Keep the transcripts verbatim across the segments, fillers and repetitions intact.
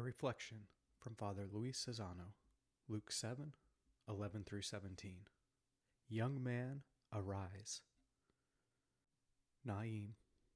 reflection from Father Luis Cesano, Luke seven, eleven through seventeen. Young man, arise. Naim.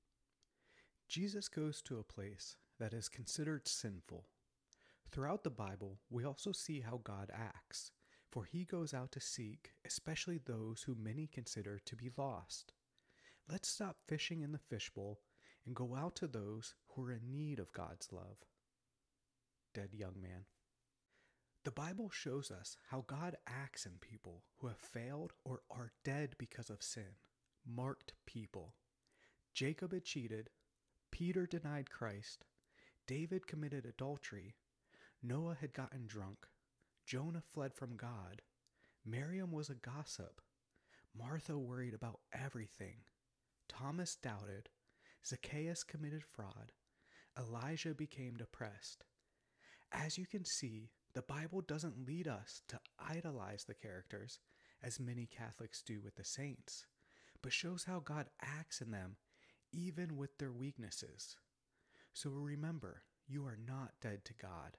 Jesus goes to a place that is considered sinful. Throughout the Bible, we also see how God acts, for he goes out to seek, especially those who many consider to be lost. Let's stop fishing in the fishbowl and go out to those who are in need of God's love. Dead young man. The Bible shows us how God acts in people who have failed or are dead because of sin. Marked people. Jacob had cheated. Peter denied Christ. David committed adultery. Noah had gotten drunk. Jonah fled from God. Miriam was a gossip. Martha worried about everything. Thomas doubted. Zacchaeus committed fraud. Elijah became depressed. As you can see, the Bible doesn't lead us to idolize the characters, as many Catholics do with the saints, but shows how God acts in them, even with their weaknesses. So remember, you are not dead to God.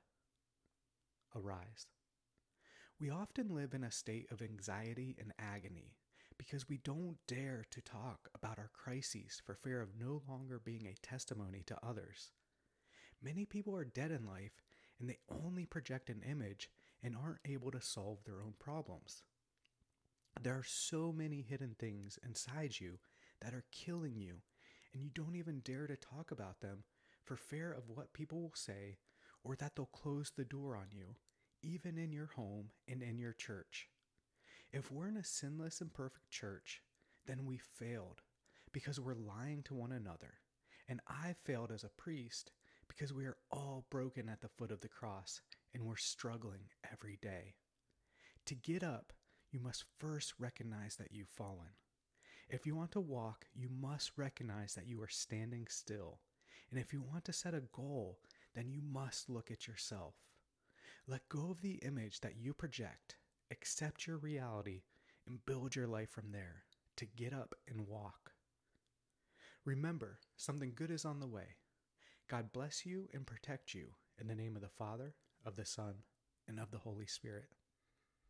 Arise. We often live in a state of anxiety and agony because we don't dare to talk about our crises for fear of no longer being a testimony to others. Many people are dead in life and they only project an image and aren't able to solve their own problems. There are so many hidden things inside you that are killing you, and you don't even dare to talk about them for fear of what people will say or that they'll close the door on you, even in your home and in your church. If we're in a sinless and perfect church, then we failed because we're lying to one another. And I failed as a priest because we are all broken at the foot of the cross and we're struggling every day. To get up, you must first recognize that you've fallen. If you want to walk, you must recognize that you are standing still. And if you want to set a goal, then you must look at yourself. Let go of the image that you project, accept your reality, and build your life from there to get up and walk. Remember, something good is on the way. God bless you and protect you in the name of the Father, of the Son, and of the Holy Spirit.